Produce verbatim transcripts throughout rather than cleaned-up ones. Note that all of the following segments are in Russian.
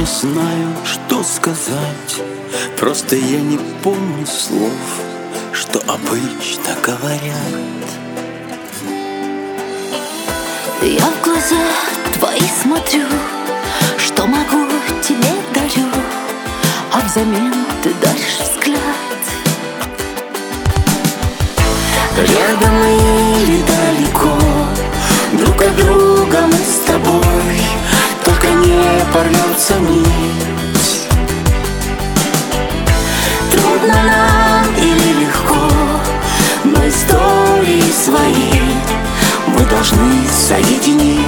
не знаю, что сказать. Просто я не помню слов, что обычно говорят. Я в глаза твои смотрю, что могу, тебе дарю, а взамен ты даришь взгляд. Рядом или далеко, друг от друга мы с тобой, только не порвется нить. Трудно нам или легко, но истории свои мы должны соединить.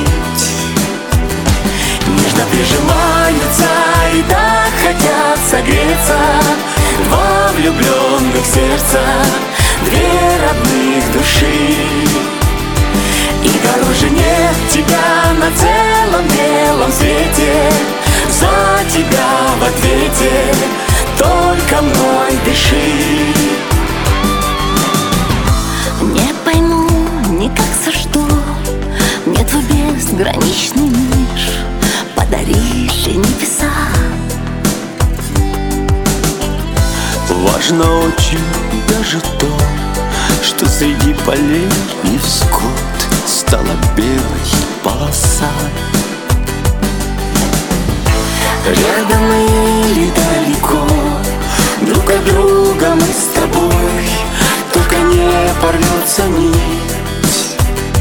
Нежно прижимаются и так хотят согреться два влюбленных сердца, две родных души. И дороже нет тебя на целом белом свете. За тебя в ответе только мной дыши. Не пойму никак, за что мне твой безграничный мир подарили небеса. Важно очень даже то, что среди полей невзгод стала белой полоса. Рядом или далеко, друг от друга мы с тобой, только не порвется нить.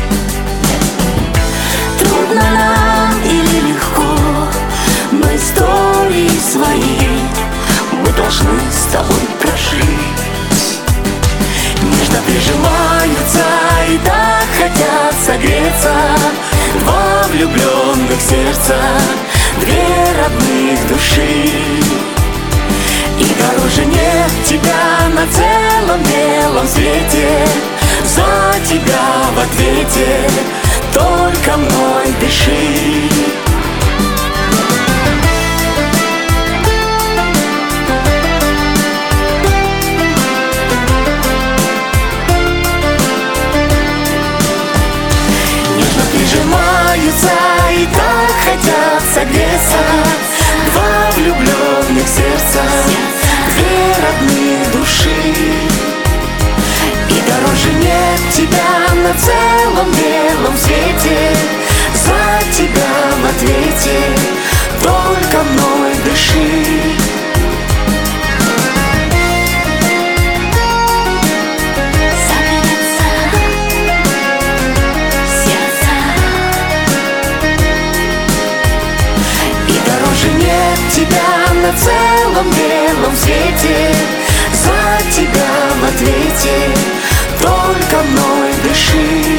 Трудно нам или легко, но истории свои мы должны с тобой прожить. Нежно прижимаются и так хотят согреться два влюбленных сердца, две родных души. И дороже нет тебя на целом белом свете. За тебя в ответе только мной дыши. Прижимаются и так хотят согреться два влюбленных сердца, две родные души. И дороже нет тебя на целом белом свете. За тебя в ответе только мной дыши. Тебя на целом белом свете. За тебя в ответе только мной дыши.